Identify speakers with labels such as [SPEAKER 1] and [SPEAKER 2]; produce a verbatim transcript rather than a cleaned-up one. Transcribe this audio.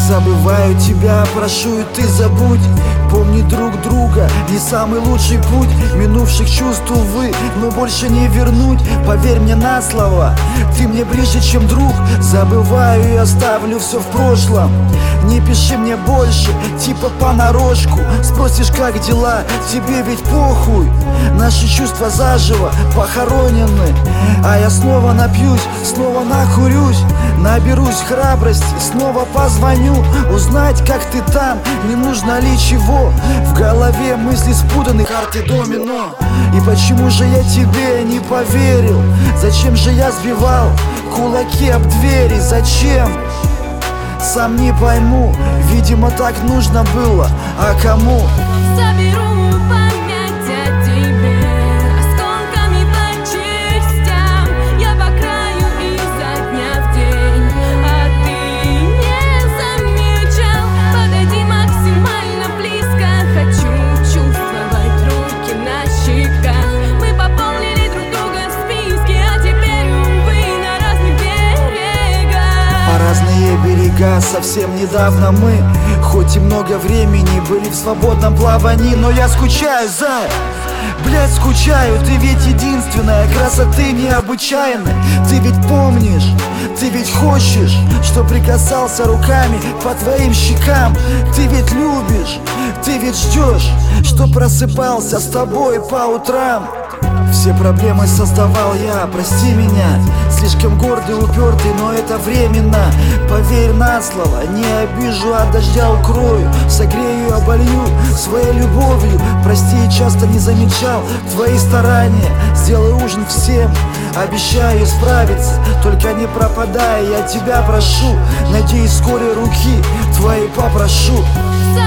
[SPEAKER 1] забываю тебя, прошу и ты забудь. Помни друг друга, не самый лучший путь. Минувших чувств, увы, но больше не вернуть. Поверь мне на слово, ты мне ближе, чем друг. Забываю и оставлю все в прошлом. Не пиши мне больше, типа понарошку. Спросишь, как дела, тебе ведь похуй. Наши чувства заживо похоронены. А я снова напьюсь, снова накурюсь. Наберусь храбрости, снова позвоню. Узнать, как ты там, не нужно ли чего. В голове мысли спутаны, карты домино. И почему же я тебе не поверил? Зачем же я сбивал кулаки об двери? Зачем? Сам не пойму, видимо так нужно было. А кому?
[SPEAKER 2] Заберу память о тебе осколками по частям. Я по краю изо дня в день, а ты не замечал. Подойди максимально близко, хочу чувствовать руки на щеках. Мы пополнили друг друга списки, а теперь, увы, на разных берегах.
[SPEAKER 1] По разные берега совсем недавно мы, хоть и много времени, были в свободном плавании. Но я скучаю, зая, блять, скучаю. Ты ведь единственная, красоты необычайной. Ты ведь помнишь, ты ведь хочешь, что прикасался руками по твоим щекам. Ты ведь любишь, ты ведь ждешь, что просыпался с тобой по утрам. Все проблемы создавал я, прости меня. Слишком гордый, упертый, но это временно. Поверь на слово, не обижу, от дождя укрою. Согрею, оболью своей любовью. Прости, часто не замечал твои старания. Сделай ужин всем, обещаю исправиться. Только не пропадай, я тебя прошу. Надеюсь, вскоре руки твои попрошу.